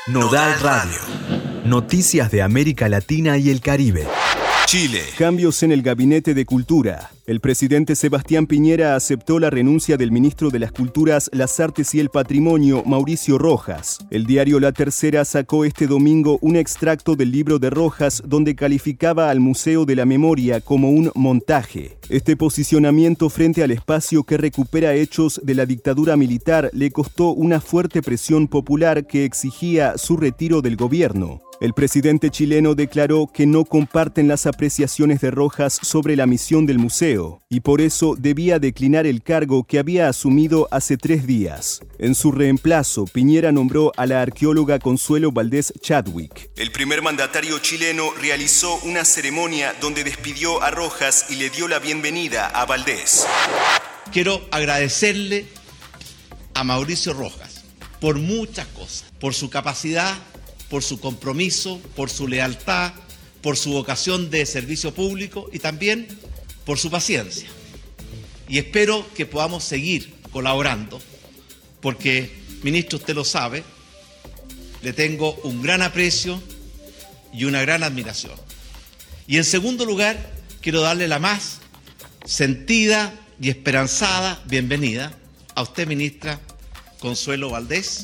Nodal Radio. Noticias de América Latina y el Caribe. Chile. Cambios en el Gabinete de Cultura. El presidente Sebastián Piñera aceptó la renuncia del ministro de las Culturas, las Artes y el Patrimonio, Mauricio Rojas. El diario La Tercera sacó este domingo un extracto del libro de Rojas donde calificaba al Museo de la Memoria como un montaje. Este posicionamiento frente al espacio que recupera hechos de la dictadura militar le costó una fuerte presión popular que exigía su retiro del gobierno. El presidente chileno declaró que no comparten las apreciaciones de Rojas sobre la misión del museo y por eso debía declinar el cargo que había asumido hace 3 días. En su reemplazo, Piñera nombró a la arqueóloga Consuelo Valdés Chadwick. El primer mandatario chileno realizó una ceremonia donde despidió a Rojas y le dio la bienvenida a Valdés. Quiero agradecerle a Mauricio Rojas por muchas cosas, por su capacidad, por su compromiso, por su lealtad, por su vocación de servicio público y también por su paciencia. Y espero que podamos seguir colaborando, porque, ministro, usted lo sabe, le tengo un gran aprecio y una gran admiración. Y en segundo lugar, quiero darle la más sentida y esperanzada bienvenida a usted, ministra Consuelo Valdés,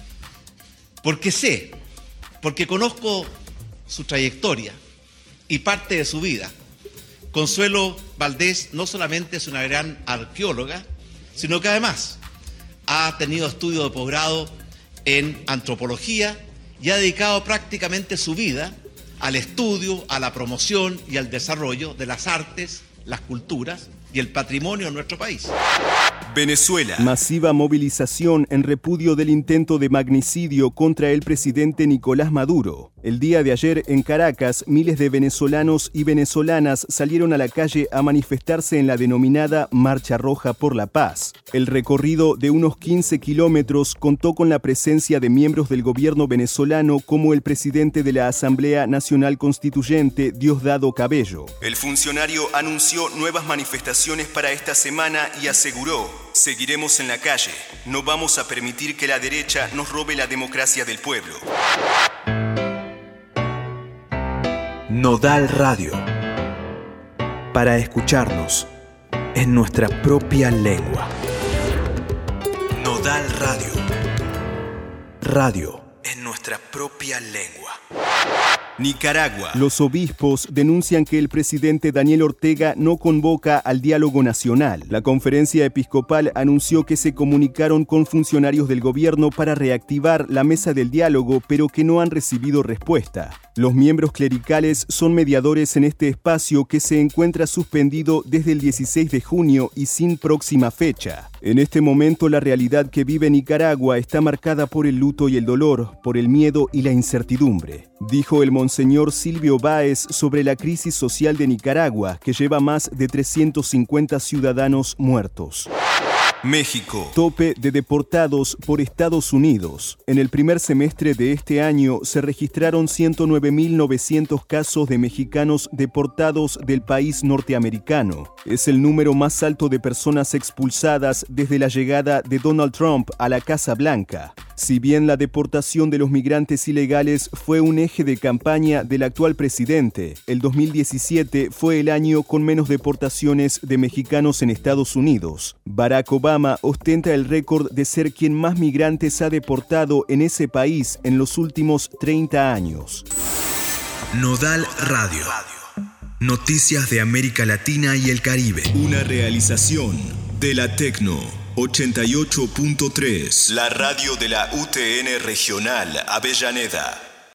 porque conozco su trayectoria y parte de su vida. Consuelo Valdés no solamente es una gran arqueóloga, sino que además ha tenido estudios de posgrado en antropología y ha dedicado prácticamente su vida al estudio, a la promoción y al desarrollo de las artes, las culturas y el patrimonio de nuestro país. Venezuela. Masiva movilización en repudio del intento de magnicidio contra el presidente Nicolás Maduro. El día de ayer en Caracas, miles de venezolanos y venezolanas salieron a la calle a manifestarse en la denominada Marcha Roja por la Paz. El recorrido de unos 15 kilómetros contó con la presencia de miembros del gobierno venezolano como el presidente de la Asamblea Nacional Constituyente, Diosdado Cabello. El funcionario anunció nuevas manifestaciones para esta semana y aseguró: seguiremos en la calle, no vamos a permitir que la derecha nos robe la democracia del pueblo. Nodal Radio. Para escucharnos en nuestra propia lengua. Nodal Radio. Radio en nuestra propia lengua. Nicaragua. Los obispos denuncian que el presidente Daniel Ortega no convoca al diálogo nacional. La conferencia episcopal anunció que se comunicaron con funcionarios del gobierno para reactivar la mesa del diálogo, pero que no han recibido respuesta. Los miembros clericales son mediadores en este espacio que se encuentra suspendido desde el 16 de junio y sin próxima fecha. En este momento la realidad que vive Nicaragua está marcada por el luto y el dolor, por el miedo y la incertidumbre, dijo el monseñor Silvio Báez sobre la crisis social de Nicaragua, que lleva más de 350 ciudadanos muertos. México. Tope de deportados por Estados Unidos. En el primer semestre de este año se registraron 109.900 casos de mexicanos deportados del país norteamericano. Es el número más alto de personas expulsadas desde la llegada de Donald Trump a la Casa Blanca. Si bien la deportación de los migrantes ilegales fue un eje de campaña del actual presidente, el 2017 fue el año con menos deportaciones de mexicanos en Estados Unidos. Barack Obama ostenta el récord de ser quien más migrantes ha deportado en ese país en los últimos 30 años. Nodal Radio. Noticias de América Latina y el Caribe. Una realización de la Tecno 88.3. La radio de la UTN Regional Avellaneda.